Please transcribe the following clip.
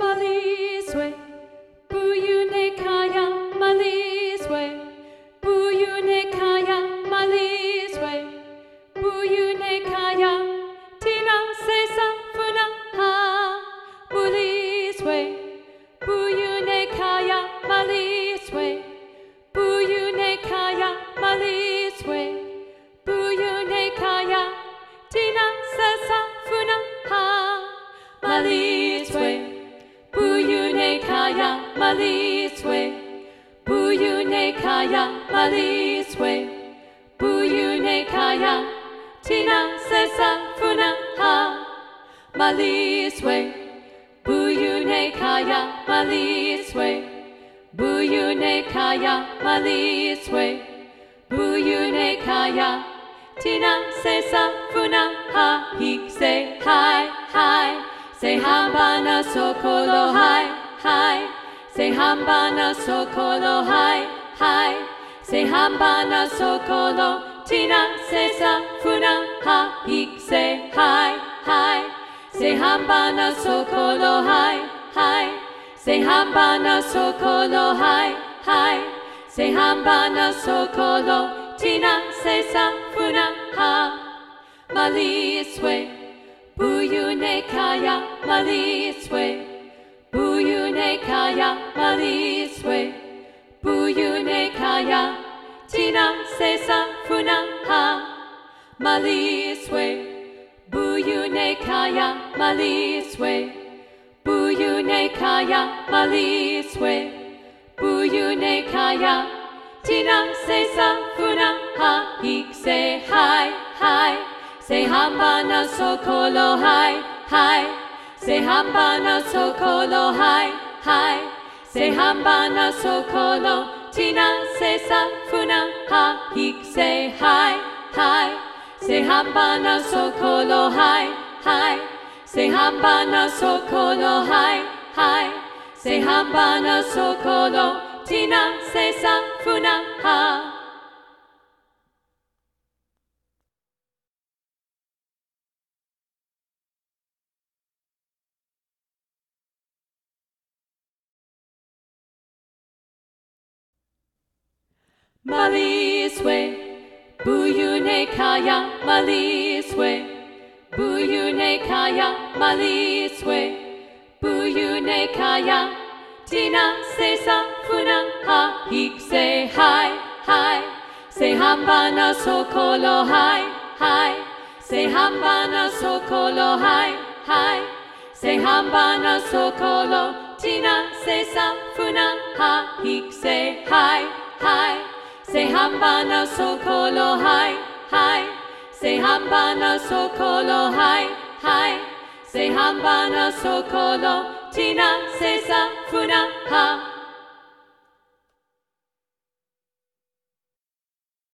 Maliswe, Buyune Kaya, Maliswe, Buyune Kaya, Maliswe, Buyune Kaya, Tina Sesa Funa Ha, Muliswe, Buyune Kaya, Maliswe, Buyune Kaya, Maliswe, Buyune Kaya, Tina Sesa Funa Ha, Maliswe, Buyune Kaya, Maliswe, Buyune Kaya, Maliswe, Buyune Kaya, Tina Sesa Funa Ha, Maliswe, Buyune Kaya, Maliswe, Buyune Kaya, Maliswe, Buyune Kaya, Tina Sesa Funa Ha, Hik say hi, hi. Say hambana sokolo hi, hi. Say hambana sokolo hi, hi. Say hambana sokolo, Tina Sesa Funa Ha, Hik say hi, hi. Say hambana sokolo hi, hi. Say hambana sokolo hi, hi. Say hambana sokolo, Tina Sesa Funa Ha, Maliswe, Buyune Kaya, Maliswe, Buyune Kaya, Maliswe, Buyune Kaya, Tina Sesa Funa Ha, Maliswe, Buyune Kaya, Maliswe, Buyune Kaya, Maliswe, Buyune Kaya, Tina Sesa Funa Ha, Hik say hi, hi. Say hambana sokolo hi, hi. Say hambana sokolo hi, hi. Say hambana sokolo, Tina Sesa Funa Ha, Hik say hi, hi. Say hambana sokolo hi, hi. Say hambana sokolo hi, hi. Say hambana sokolo, Tina Sesa Funa Ha. Maliswe, Buyune Kaya, Maliswe, Buyune Kaya, Maliswe, Buyune Kaya, Tina Sesa Funa Ha, Hik say hi, hi. Say hambana sokolo hi, hi. Say hambana sokolo hi, hi. Say hambana sokolo, Tina Sesa Funa Ha, Hik say hi, hi. Say hambana sokolo hi, hi. Say hambana sokolo hi, hi. Say hambana sokolo, Tina Sesa Funa Ha.